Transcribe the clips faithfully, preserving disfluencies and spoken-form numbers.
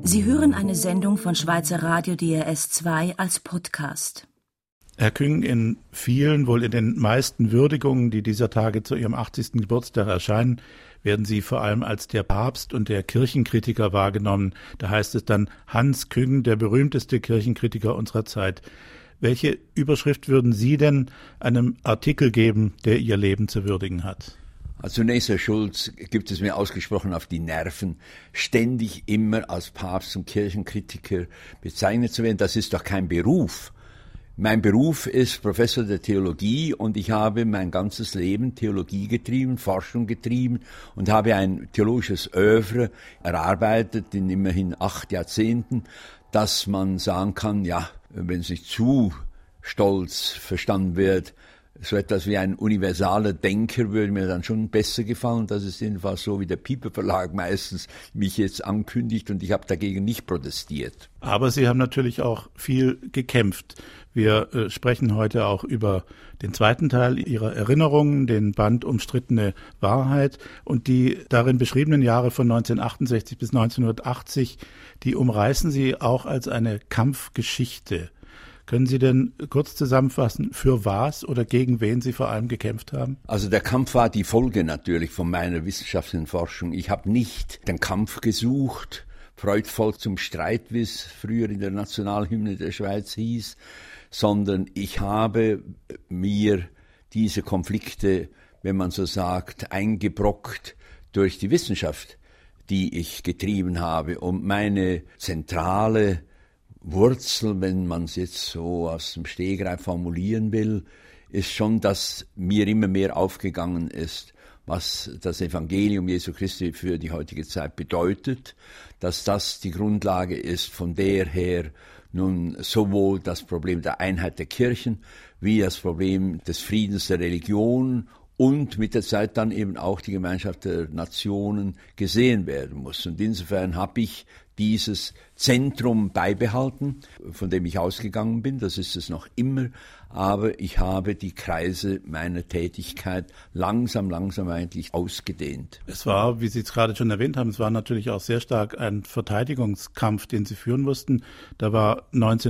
Sie hören eine Sendung von Schweizer Radio D R S zwei als Podcast. Herr Küng, in vielen, wohl in den meisten Würdigungen, die dieser Tage zu Ihrem achtzigsten Geburtstag erscheinen, werden Sie vor allem als der Papst und der Kirchenkritiker wahrgenommen. Da heißt es dann Hans Küng, der berühmteste Kirchenkritiker unserer Zeit. Welche Überschrift würden Sie denn einem Artikel geben, der Ihr Leben zu würdigen hat? Also zunächst, Herr Schulz, gibt es mir ausgesprochen auf die Nerven, ständig immer als Papst und Kirchenkritiker bezeichnet zu werden. Das ist doch kein Beruf. Mein Beruf ist Professor der Theologie und ich habe mein ganzes Leben Theologie getrieben, Forschung getrieben und habe ein theologisches Œuvre erarbeitet in immerhin acht Jahrzehnten, dass man sagen kann, ja, wenn es nicht zu stolz verstanden wird, so etwas wie ein universaler Denker würde mir dann schon besser gefallen. Das ist jedenfalls so, wie der Piper Verlag meistens mich jetzt ankündigt und ich habe dagegen nicht protestiert. Aber Sie haben natürlich auch viel gekämpft. Wir äh, sprechen heute auch über den zweiten Teil Ihrer Erinnerungen, den Band Umstrittene Wahrheit und die darin beschriebenen Jahre von neunzehnhundertachtundsechzig bis neunzehnhundertachtzig, die umreißen Sie auch als eine Kampfgeschichte. Können Sie denn kurz zusammenfassen, für was oder gegen wen Sie vor allem gekämpft haben? Also der Kampf war die Folge natürlich von meiner wissenschaftlichen Forschung. Ich habe nicht den Kampf gesucht, freudvoll zum Streit, wie es früher in der Nationalhymne der Schweiz hieß, sondern ich habe mir diese Konflikte, wenn man so sagt, eingebrockt durch die Wissenschaft, die ich getrieben habe. Und meine zentrale Wurzel, wenn man es jetzt so aus dem Stegreif formulieren will, ist schon, dass mir immer mehr aufgegangen ist, was das Evangelium Jesu Christi für die heutige Zeit bedeutet, dass das die Grundlage ist, von der her nun sowohl das Problem der Einheit der Kirchen wie das Problem des Friedens der Religion und mit der Zeit dann eben auch die Gemeinschaft der Nationen gesehen werden muss. Und insofern habe ich dieses Zentrum beibehalten, von dem ich ausgegangen bin, das ist es noch immer, aber ich habe die Kreise meiner Tätigkeit langsam, langsam eigentlich ausgedehnt. Es war, wie Sie es gerade schon erwähnt haben, es war natürlich auch sehr stark ein Verteidigungskampf, den Sie führen mussten. Da war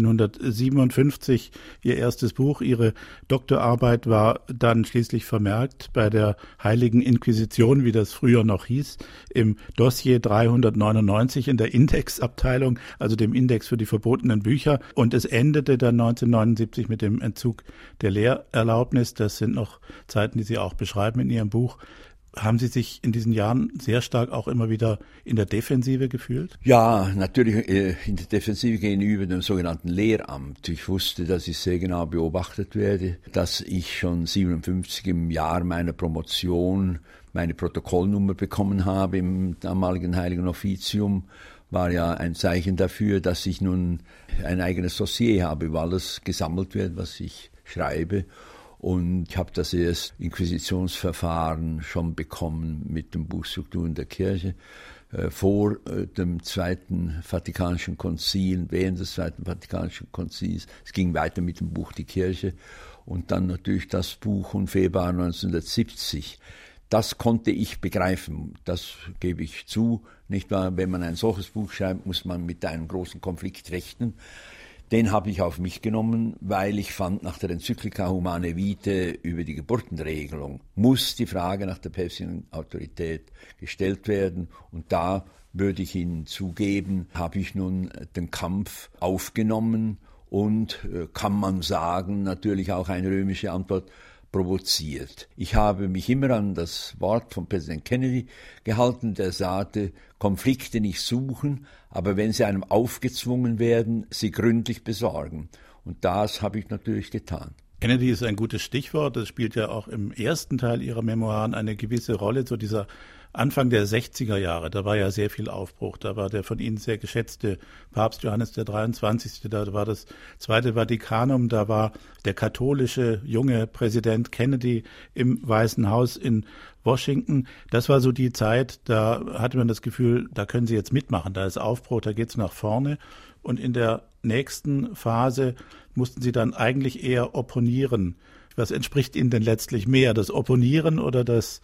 neunzehnhundertsiebenundfünfzig Ihr erstes Buch, Ihre Doktorarbeit war dann schließlich vermerkt bei der Heiligen Inquisition, wie das früher noch hieß, im Dossier dreihundertneunundneunzig in der Indexabteilung, also dem Index für die verbotenen Bücher. Und es endete dann neunzehnhundertneunundsiebzig mit dem Entzug der Lehrerlaubnis. Das sind noch Zeiten, die Sie auch beschreiben in Ihrem Buch. Haben Sie sich in diesen Jahren sehr stark auch immer wieder in der Defensive gefühlt? Ja, natürlich äh, in der Defensive gegenüber dem sogenannten Lehramt. Ich wusste, dass ich sehr genau beobachtet werde, dass ich schon siebenundfünfzig im Jahr meiner Promotion meine Protokollnummer bekommen habe im damaligen Heiligen Offizium. War ja ein Zeichen dafür, dass ich nun ein eigenes Dossier habe, weil alles gesammelt wird, was ich schreibe. Und ich habe das erste Inquisitionsverfahren schon bekommen mit dem Buch Strukturen der Kirche äh, vor äh, dem Zweiten Vatikanischen Konzil, während des Zweiten Vatikanischen Konzils. Es ging weiter mit dem Buch Die Kirche und dann natürlich das Buch im Februar neunzehnhundertsiebzig. Das konnte ich begreifen, das gebe ich zu. Nicht wahr? Wenn man ein solches Buch schreibt, muss man mit einem großen Konflikt rechnen. Den habe ich auf mich genommen, weil ich fand, nach der Enzyklika Humanae Vitae über die Geburtenregelung muss die Frage nach der päpstlichen Autorität gestellt werden. Und da würde ich Ihnen zugeben, habe ich nun den Kampf aufgenommen und, kann man sagen, natürlich auch eine römische Antwort provoziert. Ich habe mich immer an das Wort von Präsident Kennedy gehalten, der sagte, Konflikte nicht suchen, aber wenn sie einem aufgezwungen werden, sie gründlich besorgen. Und das habe ich natürlich getan. Kennedy ist ein gutes Stichwort. Das spielt ja auch im ersten Teil Ihrer Memoiren eine gewisse Rolle, so dieser Anfang der sechziger Jahre. Da war ja sehr viel Aufbruch. Da war der von Ihnen sehr geschätzte Papst Johannes der dreiundzwanzigste. Da war das Zweite Vatikanum. Da war der katholische junge Präsident Kennedy im Weißen Haus in Washington. Das war so die Zeit, da hatte man das Gefühl, da können Sie jetzt mitmachen. Da ist Aufbruch, da geht's nach vorne. Und in der nächsten Phase mussten Sie dann eigentlich eher opponieren. Was entspricht Ihnen denn letztlich mehr, das Opponieren oder das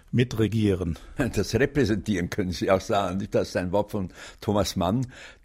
mitregieren. Das Repräsentieren können Sie auch sagen. Das ist ein Wort von Thomas Mann,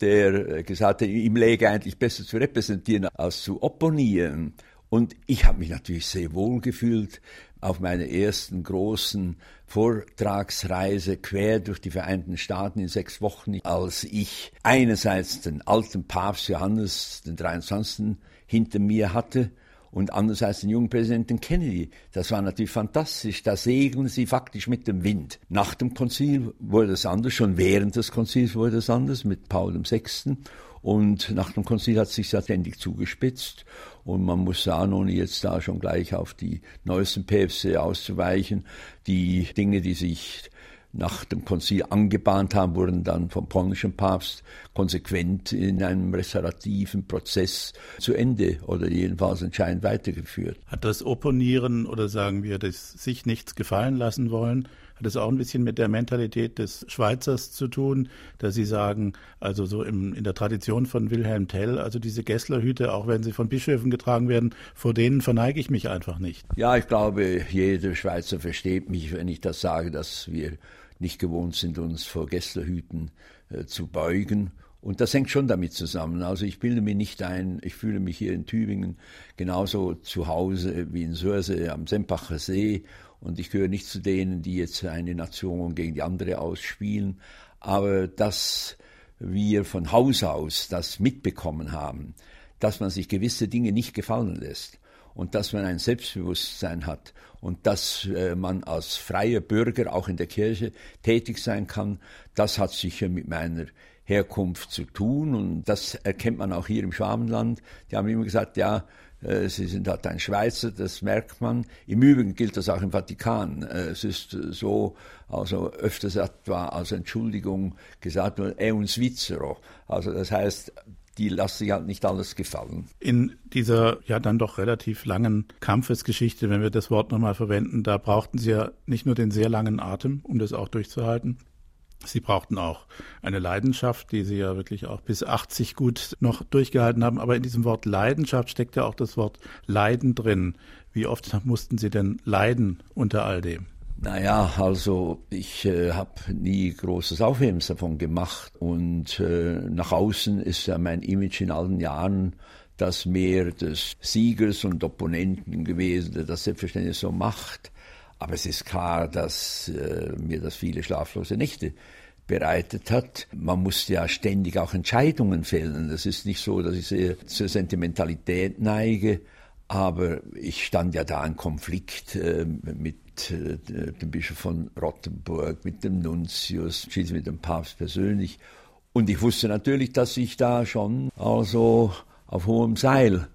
der gesagt hat, ihm läge eigentlich besser zu repräsentieren als zu opponieren. Und ich habe mich natürlich sehr wohl gefühlt auf meiner ersten großen Vortragsreise quer durch die Vereinigten Staaten in sechs Wochen, als ich einerseits den alten Papst Johannes den dreiundzwanzigsten hinter mir hatte und andererseits den jungen Präsidenten Kennedy. Das war natürlich fantastisch. Da segeln sie faktisch mit dem Wind. Nach dem Konzil wurde es anders, schon während des Konzils wurde es anders mit Paul der Sechste. Und nach dem Konzil hat es sich ständig zugespitzt. Und man muss sagen, ohne jetzt da schon gleich auf die neuesten Päpste auszuweichen, die Dinge, die sich nach dem Konzil angebahnt haben, wurden dann vom polnischen Papst konsequent in einem restaurativen Prozess zu Ende oder jedenfalls entscheidend weitergeführt. Hat das Opponieren oder sagen wir, das sich nichts gefallen lassen wollen, hat es auch ein bisschen mit der Mentalität des Schweizers zu tun, dass Sie sagen, also so im, in der Tradition von Wilhelm Tell, also diese Gesslerhüte, auch wenn sie von Bischöfen getragen werden, vor denen verneige ich mich einfach nicht. Ja, ich glaube, jeder Schweizer versteht mich, wenn ich das sage, dass wir nicht gewohnt sind, uns vor Gesslerhüten äh, zu beugen. Und das hängt schon damit zusammen. Also ich bilde mir nicht ein, ich fühle mich hier in Tübingen genauso zu Hause wie in Sursee am Sempacher See. Und ich gehöre nicht zu denen, die jetzt eine Nation gegen die andere ausspielen. Aber dass wir von Haus aus das mitbekommen haben, dass man sich gewisse Dinge nicht gefallen lässt und dass man ein Selbstbewusstsein hat und dass äh, man als freier Bürger auch in der Kirche tätig sein kann, das hat sicher mit meiner Herkunft zu tun. Und das erkennt man auch hier im Schwabenland. Die haben immer gesagt, ja, Sie sind halt ein Schweizer, das merkt man. Im Übrigen gilt das auch im Vatikan. Es ist so, also öfters etwa als Entschuldigung gesagt wird, è un Svizzero. Also das heißt, die lassen sich halt nicht alles gefallen. In dieser ja dann doch relativ langen Kampfesgeschichte, wenn wir das Wort nochmal verwenden, da brauchten Sie ja nicht nur den sehr langen Atem, um das auch durchzuhalten. Sie brauchten auch eine Leidenschaft, die Sie ja wirklich auch bis achtzig gut noch durchgehalten haben. Aber in diesem Wort Leidenschaft steckt ja auch das Wort Leiden drin. Wie oft mussten Sie denn leiden unter all dem? Naja, also ich äh, habe nie großes Aufhebens davon gemacht. Und äh, nach außen ist ja mein Image in allen Jahren das mehr des Siegers und Opponenten gewesen, der das selbstverständlich so macht. Aber es ist klar, dass äh, mir das viele schlaflose Nächte bereitet hat. Man muss ja ständig auch Entscheidungen fällen. Es ist nicht so, dass ich sehr zur Sentimentalität neige, aber ich stand ja da in Konflikt äh, mit äh, dem Bischof von Rottenburg, mit dem Nuntius, schließlich mit dem Papst persönlich. Und ich wusste natürlich, dass ich da schon also auf hohem Seil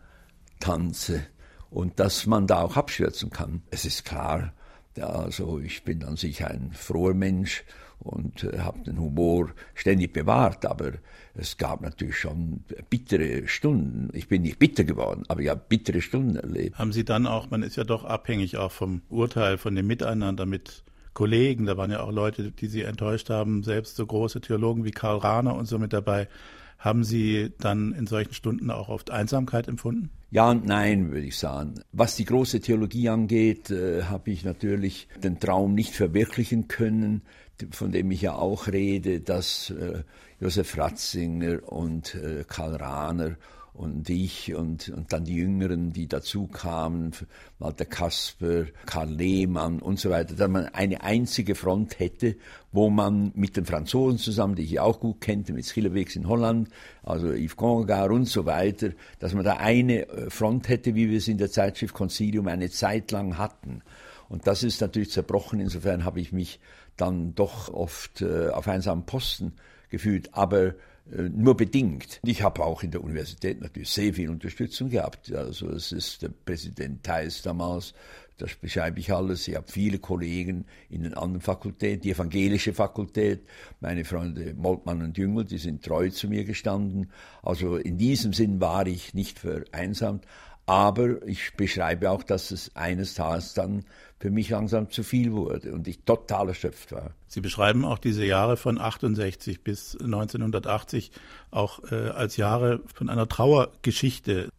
tanze und dass man da auch abstürzen kann. Es ist klar, also ich bin an sich ein froher Mensch und äh, habe den Humor ständig bewahrt, aber es gab natürlich schon bittere Stunden. Ich bin nicht bitter geworden, aber ich habe bittere Stunden erlebt. Haben Sie dann auch, man ist ja doch abhängig auch vom Urteil, von dem Miteinander mit Kollegen, da waren ja auch Leute, die Sie enttäuscht haben, selbst so große Theologen wie Karl Rahner und so mit dabei. Haben Sie dann in solchen Stunden auch oft Einsamkeit empfunden? Ja und nein, würde ich sagen. Was die große Theologie angeht, äh, habe ich natürlich den Traum nicht verwirklichen können, von dem ich ja auch rede, dass äh, Josef Ratzinger und äh, Karl Rahner und ich und, und dann die Jüngeren, die dazu kamen, Walter Kasper, Karl Lehmann und so weiter, dass man eine einzige Front hätte, wo man mit den Franzosen zusammen, die ich auch gut kannte, mit Schillebeeckx in Holland, also Yves Congar und so weiter, dass man da eine Front hätte, wie wir es in der Zeitschrift Concilium eine Zeit lang hatten. Und das ist natürlich zerbrochen, insofern habe ich mich dann doch oft äh, auf einsamen Posten gefühlt, aber nur bedingt. Ich habe auch in der Universität natürlich sehr viel Unterstützung gehabt. Also es ist der Präsident Theis damals, das beschreibe ich alles. Ich habe viele Kollegen in den anderen Fakultäten, die evangelische Fakultät, meine Freunde Moltmann und Jüngel, die sind treu zu mir gestanden. Also in diesem Sinn war ich nicht vereinsamt. Aber ich beschreibe auch, dass es eines Tages dann für mich langsam zu viel wurde und ich total erschöpft war. Sie beschreiben auch diese Jahre von achtundsechzig bis neunzehnhundertachtzig auch äh, als Jahre von einer Trauergeschichte.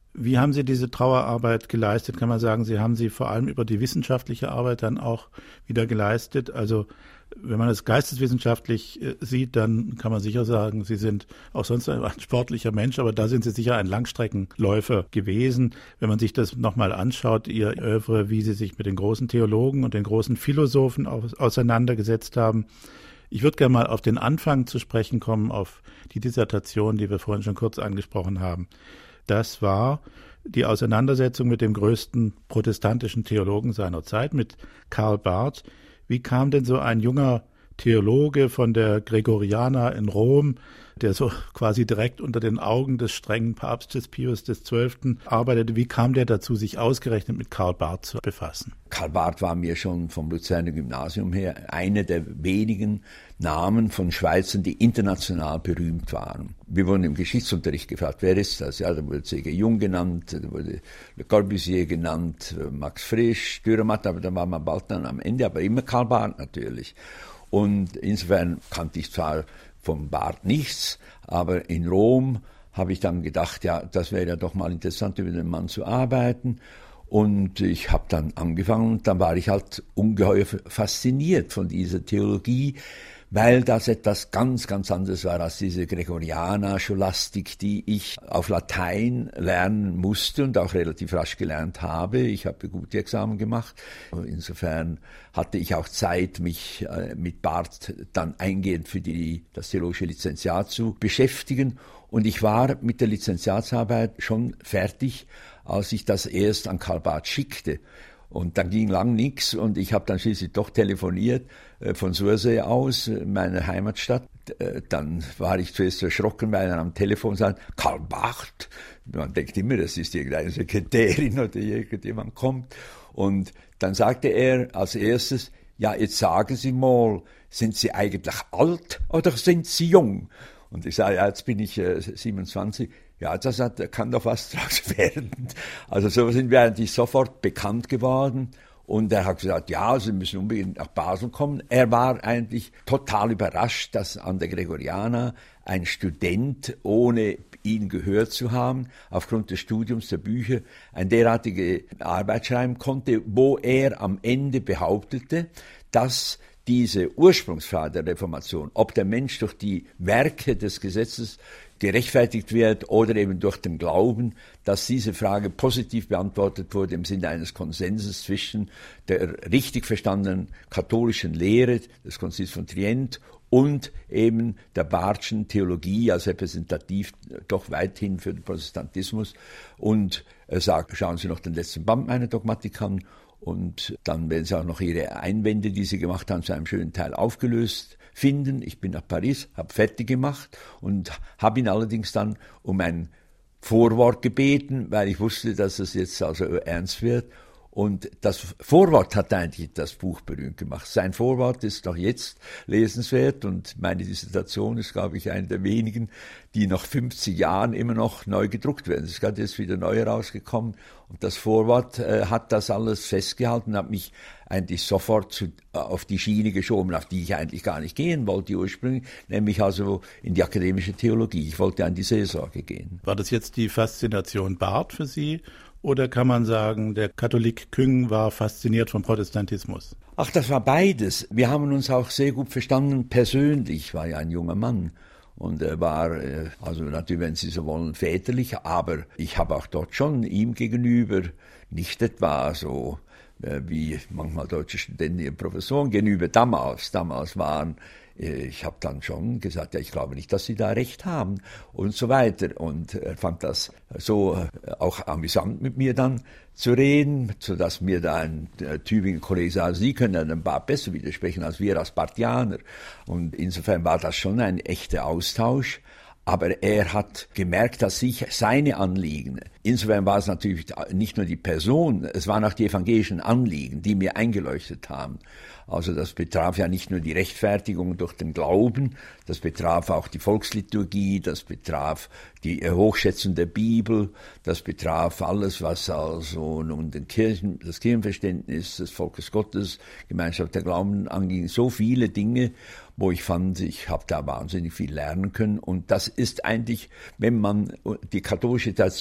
Wie haben Sie diese Trauerarbeit geleistet? Kann man sagen, Sie haben sie vor allem über die wissenschaftliche Arbeit dann auch wieder geleistet? Also wenn man es geisteswissenschaftlich sieht, dann kann man sicher sagen, Sie sind auch sonst ein sportlicher Mensch, aber da sind Sie sicher ein Langstreckenläufer gewesen. Wenn man sich das nochmal anschaut, Ihr Œuvre, wie Sie sich mit den großen Theologen und den großen Philosophen auseinandergesetzt haben. Ich würde gerne mal auf den Anfang zu sprechen kommen, auf die Dissertation, die wir vorhin schon kurz angesprochen haben. Das war die Auseinandersetzung mit dem größten protestantischen Theologen seiner Zeit, mit Karl Barth. Wie kam denn so ein junger Theologe von der Gregoriana in Rom, der so quasi direkt unter den Augen des strengen Papstes Pius der Zwölfte arbeitete, wie kam der dazu, sich ausgerechnet mit Karl Barth zu befassen? Karl Barth war mir schon vom Luzerner Gymnasium her einer der wenigen Namen von Schweizern, die international berühmt waren. Wir wurden im Geschichtsunterricht gefragt, wer ist das? Ja, da wurde C G Jung genannt, da wurde Le Corbusier genannt, Max Frisch, Dürrenmatt, aber da war man bald dann am Ende, aber immer Karl Barth natürlich. Und insofern kannte ich zwar vom Barth nichts, aber in Rom habe ich dann gedacht, ja, das wäre ja doch mal interessant, über den Mann zu arbeiten. Und ich habe dann angefangen und dann war ich halt ungeheuer fasziniert von dieser Theologie, weil das etwas ganz, ganz anderes war als diese Gregorianer-Scholastik, die ich auf Latein lernen musste und auch relativ rasch gelernt habe. Ich habe gute Examen gemacht. Insofern hatte ich auch Zeit, mich äh, mit Barth dann eingehend für die, das theologische Lizenziat zu beschäftigen. Und ich war mit der Lizenziatsarbeit schon fertig, als ich das erst an Karl Barth schickte. Und dann ging lang nichts und ich habe dann schließlich doch telefoniert äh, von Sursee aus, äh, meiner Heimatstadt. Äh, dann war ich zuerst erschrocken, weil er am Telefon sagt, Karl Barth. Man denkt immer, das ist irgendeine Sekretärin oder irgendjemand kommt. Und dann sagte er als erstes, ja, jetzt sagen Sie mal, sind Sie eigentlich alt oder sind Sie jung? Und ich sage, ja, jetzt bin ich äh, siebenundzwanzig. Ja, das hat, kann doch was draus werden. Also so sind wir eigentlich sofort bekannt geworden. Und er hat gesagt, ja, Sie müssen unbedingt nach Basel kommen. Er war eigentlich total überrascht, dass an der Gregoriana ein Student, ohne ihn gehört zu haben, aufgrund des Studiums der Bücher, eine derartige Arbeit schreiben konnte, wo er am Ende behauptete, dass diese Ursprungsfrage der Reformation, ob der Mensch durch die Werke des Gesetzes gerechtfertigt wird oder eben durch den Glauben, dass diese Frage positiv beantwortet wurde im Sinne eines Konsenses zwischen der richtig verstandenen katholischen Lehre des Konzils von Trient und eben der Barthschen Theologie als repräsentativ doch weithin für den Protestantismus. Und er sagt, schauen Sie noch den letzten Band meiner Dogmatik an. Und dann werden Sie auch noch Ihre Einwände, die Sie gemacht haben, zu einem schönen Teil aufgelöst finden. Ich bin nach Paris, habe fertig gemacht und habe ihn allerdings dann um ein Vorwort gebeten, weil ich wusste, dass es jetzt also ernst wird. Und das Vorwort hat eigentlich das Buch berühmt gemacht. Sein Vorwort ist noch jetzt lesenswert und meine Dissertation ist, glaube ich, eine der wenigen, die nach fünfzig Jahren immer noch neu gedruckt werden. Es ist gerade jetzt wieder neu rausgekommen und das Vorwort äh, hat das alles festgehalten, hat mich eigentlich sofort zu, auf die Schiene geschoben, auf die ich eigentlich gar nicht gehen wollte ursprünglich, nämlich also in die akademische Theologie. Ich wollte an die Seelsorge gehen. War das jetzt die Faszination Barth für Sie? Oder kann man sagen, der Katholik Küng war fasziniert vom Protestantismus? Ach, das war beides. Wir haben uns auch sehr gut verstanden persönlich. Ich war ja ein junger Mann und er war, also natürlich, wenn Sie so wollen, väterlich, aber ich habe auch dort schon ihm gegenüber nicht etwa so wie manchmal deutsche Studenten ihren Professoren gegenüber damals, damals waren. Ich habe dann schon gesagt, ja, ich glaube nicht, dass Sie da recht haben und so weiter. Und er fand das so auch amüsant mit mir dann zu reden, sodass mir da ein Tübinger Kollege sagte, Sie können ja ein paar besser widersprechen als wir als Barthianer. Und insofern war das schon ein echter Austausch. Aber er hat gemerkt, dass sich seine Anliegen, insofern war es natürlich nicht nur die Person, es waren auch die evangelischen Anliegen, die mir eingeleuchtet haben. Also das betraf ja nicht nur die Rechtfertigung durch den Glauben, das betraf auch die Volksliturgie, das betraf die Hochschätzung der Bibel, das betraf alles, was also nun den Kirchen, das Kirchenverständnis des Volkes Gottes, Gemeinschaft der Glauben anging, so viele Dinge, wo ich fand, ich habe da wahnsinnig viel lernen können. Und das ist eigentlich, wenn man die katholische Tradition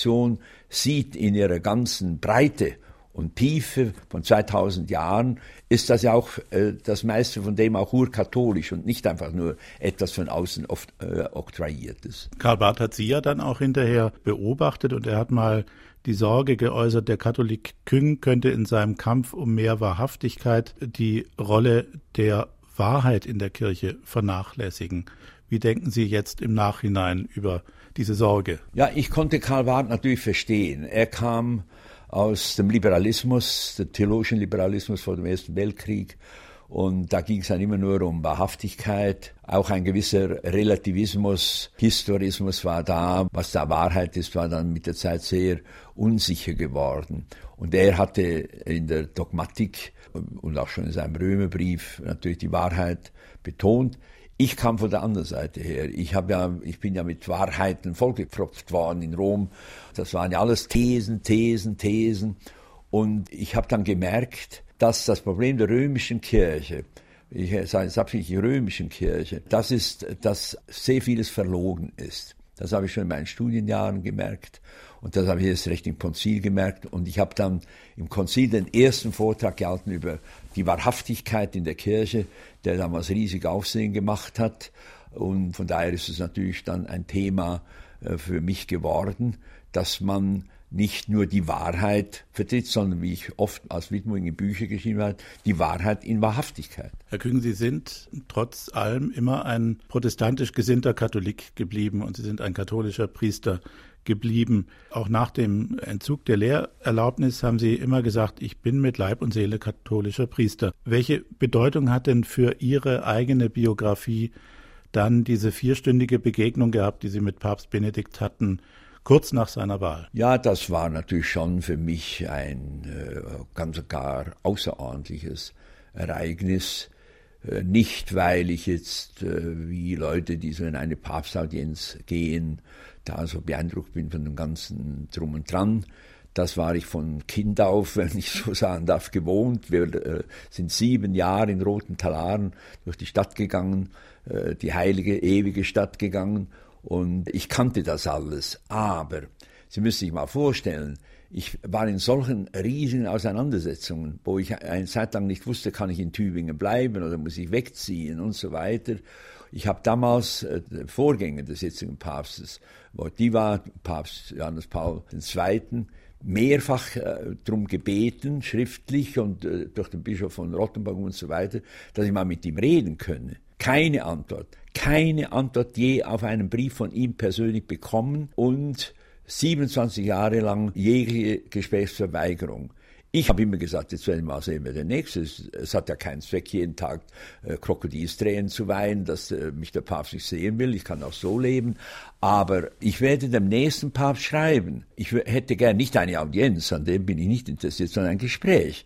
sieht in ihrer ganzen Breite und Tiefe von zweitausend Jahren, ist das ja auch äh, das meiste von dem auch urkatholisch und nicht einfach nur etwas von außen oft äh, oktroyiertes. Karl Barth hat Sie ja dann auch hinterher beobachtet und er hat mal die Sorge geäußert, der Katholik Küng könnte in seinem Kampf um mehr Wahrhaftigkeit die Rolle der Wahrheit in der Kirche vernachlässigen. Wie denken Sie jetzt im Nachhinein über diese Sorge? Ja, ich konnte Karl Barth natürlich verstehen. Er kam aus dem Liberalismus, dem theologischen Liberalismus vor dem Ersten Weltkrieg. Und da ging es dann immer nur um Wahrhaftigkeit. Auch ein gewisser Relativismus, Historismus war da. Was da Wahrheit ist, war dann mit der Zeit sehr unsicher geworden. Und er hatte in der Dogmatik und auch schon in seinem Römerbrief natürlich die Wahrheit betont. Ich kam von der anderen Seite her. Ich, hab ja, ich bin ja mit Wahrheiten vollgepfropft worden in Rom. Das waren ja alles Thesen, Thesen, Thesen. Und ich habe dann gemerkt, dass das Problem der römischen Kirche, ich sage jetzt absichtlich die römischen Kirche, das ist, dass sehr vieles verlogen ist. Das habe ich schon in meinen Studienjahren gemerkt und das habe ich erst recht im Konzil gemerkt. Und ich habe dann im Konzil den ersten Vortrag gehalten über die Wahrhaftigkeit in der Kirche, der damals riesig Aufsehen gemacht hat. Und von daher ist es natürlich dann ein Thema für mich geworden, dass man nicht nur die Wahrheit vertritt, sondern wie ich oft als Widmung in Bücher geschrieben habe, die Wahrheit in Wahrhaftigkeit. Herr Küng, Sie sind trotz allem immer ein protestantisch gesinnter Katholik geblieben und Sie sind ein katholischer Priester geblieben. Auch nach dem Entzug der Lehrerlaubnis haben Sie immer gesagt, ich bin mit Leib und Seele katholischer Priester. Welche Bedeutung hat denn für Ihre eigene Biografie dann diese vierstündige Begegnung gehabt, die Sie mit Papst Benedikt hatten, kurz nach seiner Wahl? Ja, das war natürlich schon für mich ein äh, ganz gar außerordentliches Ereignis. Äh, nicht, weil ich jetzt äh, wie Leute, die so in eine Papstaudienz gehen, da so beeindruckt bin von dem ganzen Drum und Dran. Das war ich von Kind auf, wenn ich so sagen darf, gewohnt. Wir äh, sind sieben Jahre in roten Talaren durch die Stadt gegangen, äh, die heilige, ewige Stadt gegangen. Und ich kannte das alles, aber Sie müssen sich mal vorstellen, ich war in solchen riesigen Auseinandersetzungen, wo ich eine Zeit lang nicht wusste, kann ich in Tübingen bleiben oder muss ich wegziehen und so weiter. Ich habe damals äh, den Vorgänger des jetzigen Papstes, Wojtyła, Papst Johannes Paul der Zweite., mehrfach äh, darum gebeten, schriftlich und äh, durch den Bischof von Rottenburg und so weiter, dass ich mal mit ihm reden könne. Keine Antwort, keine Antwort je auf einen Brief von ihm persönlich bekommen und siebenundzwanzig Jahre lang jegliche Gesprächsverweigerung. Ich habe immer gesagt, jetzt werden wir mal sehen, wer der Nächste ist. Es hat ja keinen Zweck, jeden Tag äh, Krokodilstränen zu weinen, dass äh, mich der Papst nicht sehen will. Ich kann auch so leben. Aber ich werde dem nächsten Papst schreiben. Ich hätte gern nicht eine Audienz, an dem bin ich nicht interessiert, sondern ein Gespräch.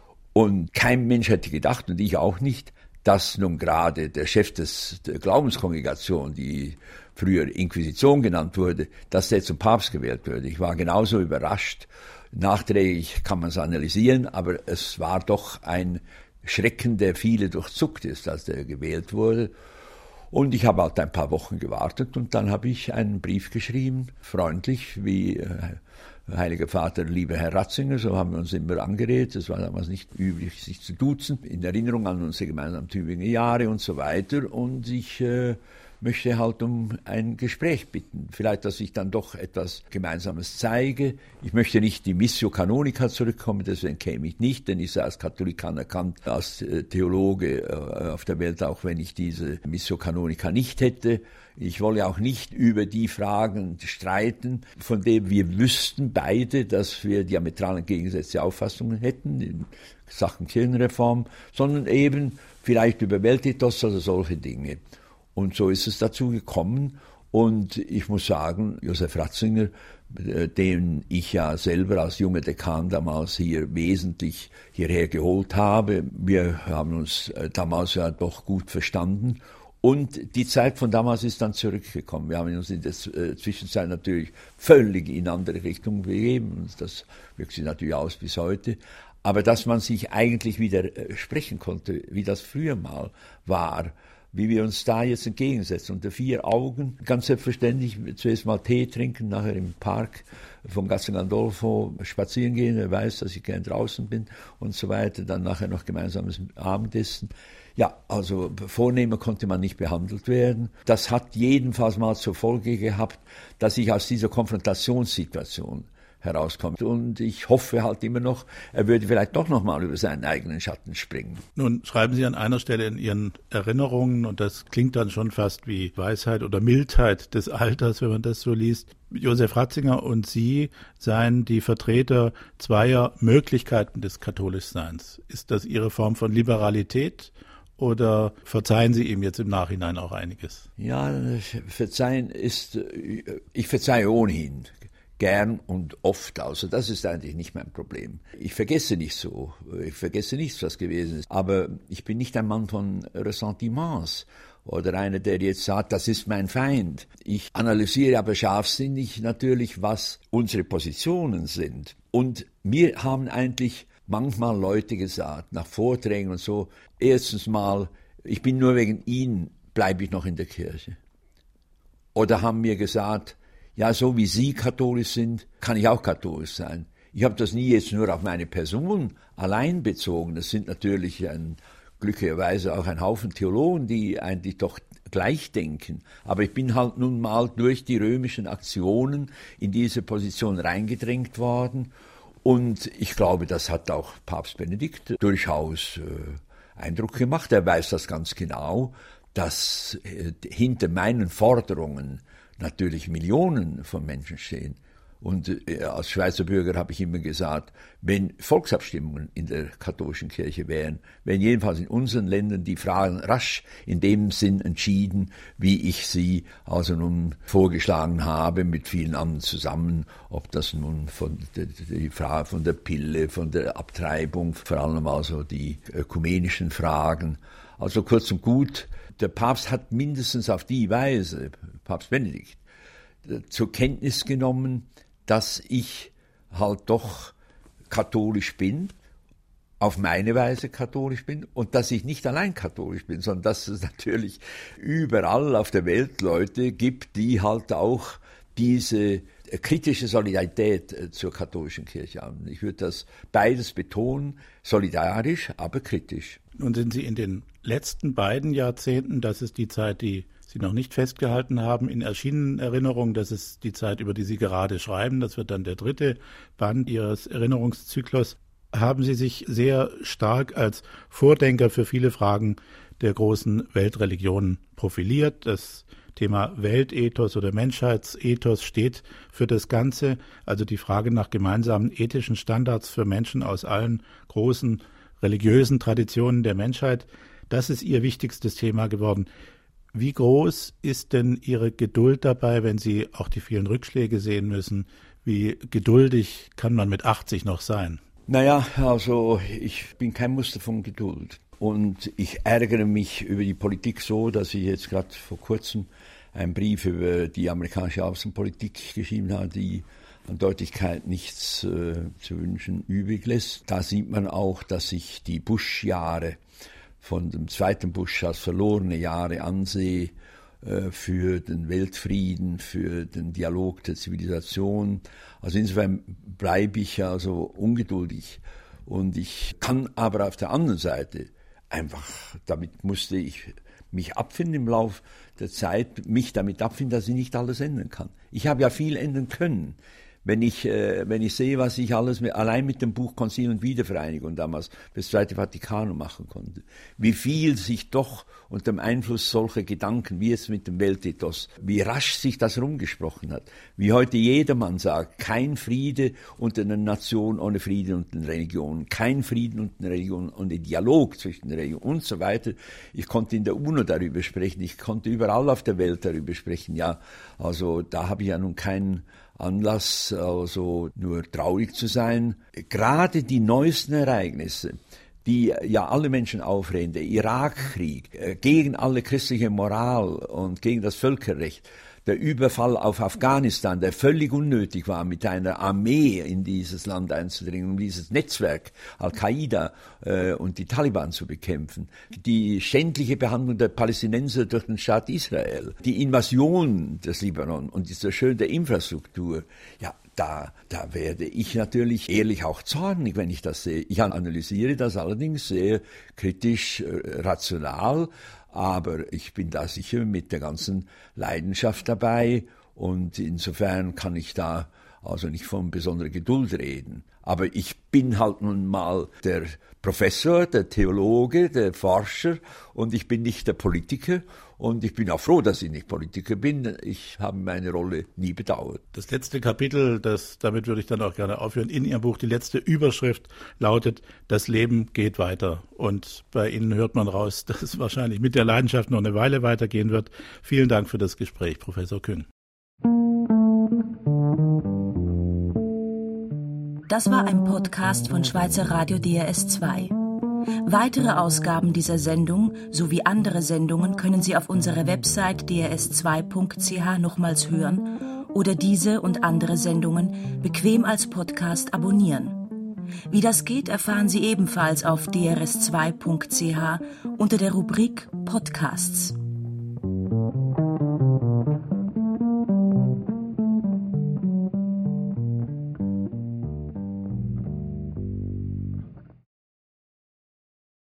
Und kein Mensch hätte gedacht, und ich auch nicht, dass nun gerade der Chef des, der Glaubenskongregation, die früher Inquisition genannt wurde, dass der zum Papst gewählt würde. Ich war genauso überrascht. Nachträglich kann man es analysieren, aber es war doch ein Schrecken, der viele durchzuckt ist, als der gewählt wurde. Und ich habe halt ein paar Wochen gewartet und dann habe ich einen Brief geschrieben, freundlich, wie äh, Heiliger Vater, lieber Herr Ratzinger, so haben wir uns immer angeredet, es war damals nicht üblich, sich zu duzen, in Erinnerung an unsere gemeinsamen Tübinger Jahre und so weiter. Und ich äh, möchte halt um ein Gespräch bitten, vielleicht, dass ich dann doch etwas Gemeinsames zeige. Ich möchte nicht die Missio Canonica zurückkommen, deswegen käme ich nicht, denn ich sei als Katholik anerkannt, als Theologe äh, auf der Welt, auch wenn ich diese Missio Canonica nicht hätte. Ich wolle auch nicht über die Fragen streiten, von denen wir wüssten beide, dass wir diametral entgegengesetzte Auffassungen hätten in Sachen Kirchenreform, sondern eben vielleicht über Weltethos oder solche Dinge. Und so ist es dazu gekommen. Und ich muss sagen, Josef Ratzinger, den ich ja selber als junger Dekan damals hier wesentlich hierher geholt habe, wir haben uns damals ja doch gut verstanden. Und die Zeit von damals ist dann zurückgekommen. Wir haben uns in der Zwischenzeit natürlich völlig in andere Richtungen begeben. Und das wirkt sich natürlich aus bis heute. Aber dass man sich eigentlich wieder sprechen konnte, wie das früher mal war, wie wir uns da jetzt entgegensetzen. Unter vier Augen, ganz selbstverständlich, zuerst mal Tee trinken, nachher im Park vom Castel Gandolfo spazieren gehen, er weiß, dass ich gern draußen bin und so weiter, dann nachher noch gemeinsames Abendessen. Ja, also vornehmer konnte man nicht behandelt werden. Das hat jedenfalls mal zur Folge gehabt, dass ich aus dieser Konfrontationssituation herauskommt. Und ich hoffe halt immer noch, er würde vielleicht doch noch mal über seinen eigenen Schatten springen. Nun schreiben Sie an einer Stelle in Ihren Erinnerungen, und das klingt dann schon fast wie Weisheit oder Mildheit des Alters, wenn man das so liest, Josef Ratzinger und Sie seien die Vertreter zweier Möglichkeiten des Katholischseins. Ist das Ihre Form von Liberalität? Oder verzeihen Sie ihm jetzt im Nachhinein auch einiges? Ja, verzeihen ist, ich verzeihe ohnehin gern und oft. Also das ist eigentlich nicht mein Problem. Ich vergesse nicht so, ich vergesse nichts, was gewesen ist. Aber ich bin nicht ein Mann von Ressentiments oder einer, der jetzt sagt, das ist mein Feind. Ich analysiere aber scharfsinnig natürlich, was unsere Positionen sind. Und mir haben eigentlich manchmal Leute gesagt, nach Vorträgen und so, erstens mal, ich bin nur wegen Ihnen, bleibe ich noch in der Kirche. Oder haben mir gesagt, ja, so wie Sie katholisch sind, kann ich auch katholisch sein. Ich habe das nie jetzt nur auf meine Person allein bezogen. Das sind natürlich ein, glücklicherweise auch ein Haufen Theologen, die eigentlich doch gleich denken. Aber ich bin halt nun mal durch die römischen Aktionen in diese Position reingedrängt worden. Und ich glaube, das hat auch Papst Benedikt durchaus äh, Eindruck gemacht. Er weiß das ganz genau, dass äh, hinter meinen Forderungen natürlich Millionen von Menschen stehen. Und äh, als Schweizer Bürger habe ich immer gesagt, wenn Volksabstimmungen in der katholischen Kirche wären, wenn jedenfalls in unseren Ländern die Fragen rasch in dem Sinn entschieden, wie ich sie also nun vorgeschlagen habe, mit vielen anderen zusammen, ob das nun von der, die Frage von der Pille, von der Abtreibung, vor allem also die ökumenischen Fragen. Also kurz und gut, der Papst hat mindestens auf die Weise, Papst Benedikt, zur Kenntnis genommen, dass ich halt doch katholisch bin, auf meine Weise katholisch bin und dass ich nicht allein katholisch bin, sondern dass es natürlich überall auf der Welt Leute gibt, die halt auch diese kritische Solidarität zur katholischen Kirche haben. Ich würde das beides betonen, solidarisch, aber kritisch. Nun sind Sie in den letzten beiden Jahrzehnten, das ist die Zeit, die Sie noch nicht festgehalten haben, in erschienenen Erinnerungen, das ist die Zeit, über die Sie gerade schreiben, das wird dann der dritte Band Ihres Erinnerungszyklus, haben Sie sich sehr stark als Vordenker für viele Fragen der großen Weltreligionen profiliert. Das Thema Weltethos oder Menschheitsethos steht für das Ganze, also die Frage nach gemeinsamen ethischen Standards für Menschen aus allen großen religiösen Traditionen der Menschheit. Das ist Ihr wichtigstes Thema geworden. Wie groß ist denn Ihre Geduld dabei, wenn Sie auch die vielen Rückschläge sehen müssen? Wie geduldig kann man mit achtzig noch sein? Naja, also ich bin kein Muster von Geduld. Und ich ärgere mich über die Politik so, dass ich jetzt gerade vor kurzem einen Brief über die amerikanische Außenpolitik geschrieben habe, die an Deutlichkeit nichts äh, zu wünschen übrig lässt. Da sieht man auch, dass ich die Bush-Jahre von dem zweiten Bush als verlorene Jahre ansehe äh, für den Weltfrieden, für den Dialog der Zivilisation. Also insofern bleibe ich also ungeduldig. Und ich kann aber auf der anderen Seite einfach, damit musste ich mich abfinden im Lauf der Zeit, mich damit abfinden, dass ich nicht alles ändern kann. Ich habe ja viel ändern können. Wenn ich, äh, wenn ich sehe, was ich alles mit, allein mit dem Buch Konzil und Wiedervereinigung damals das Zweite Vatikanum machen konnte, wie viel sich doch unter dem Einfluss solcher Gedanken, wie es mit dem Weltethos, wie rasch sich das rumgesprochen hat, wie heute jedermann sagt, kein Friede unter einer Nation ohne Frieden unter den Religionen, kein Frieden unter den Religionen ohne Dialog zwischen den Religionen und so weiter. Ich konnte in der UNO darüber sprechen, ich konnte überall auf der Welt darüber sprechen. Ja, also da habe ich ja nun keinen Anlass, also nur traurig zu sein. Gerade die neuesten Ereignisse, die ja alle Menschen aufregen, der Irakkrieg, äh, gegen alle christliche Moral und gegen das Völkerrecht, der Überfall auf Afghanistan, der völlig unnötig war, mit einer Armee in dieses Land einzudringen, um dieses Netzwerk Al-Qaida äh, und die Taliban zu bekämpfen, die schändliche Behandlung der Palästinenser durch den Staat Israel, die Invasion des Libanon und die Zerstörung der Infrastruktur, ja, Da, da werde ich natürlich ehrlich auch zornig, wenn ich das sehe. Ich analysiere das allerdings sehr kritisch, äh, rational, aber ich bin da sicher mit der ganzen Leidenschaft dabei und insofern kann ich da also nicht von besonderer Geduld reden. Aber ich bin halt nun mal der Professor, der Theologe, der Forscher und ich bin nicht der Politiker. Und ich bin auch froh, dass ich nicht Politiker bin. Ich habe meine Rolle nie bedauert. Das letzte Kapitel, das, damit würde ich dann auch gerne aufhören, in Ihrem Buch, die letzte Überschrift lautet, das Leben geht weiter. Und bei Ihnen hört man raus, dass es wahrscheinlich mit der Leidenschaft noch eine Weile weitergehen wird. Vielen Dank für das Gespräch, Professor Küng. Das war ein Podcast von Schweizer Radio D R S zwei. Weitere Ausgaben dieser Sendung sowie andere Sendungen können Sie auf unserer Website d r s zwei punkt c h nochmals hören oder diese und andere Sendungen bequem als Podcast abonnieren. Wie das geht, erfahren Sie ebenfalls auf d r s zwei punkt c h unter der Rubrik Podcasts.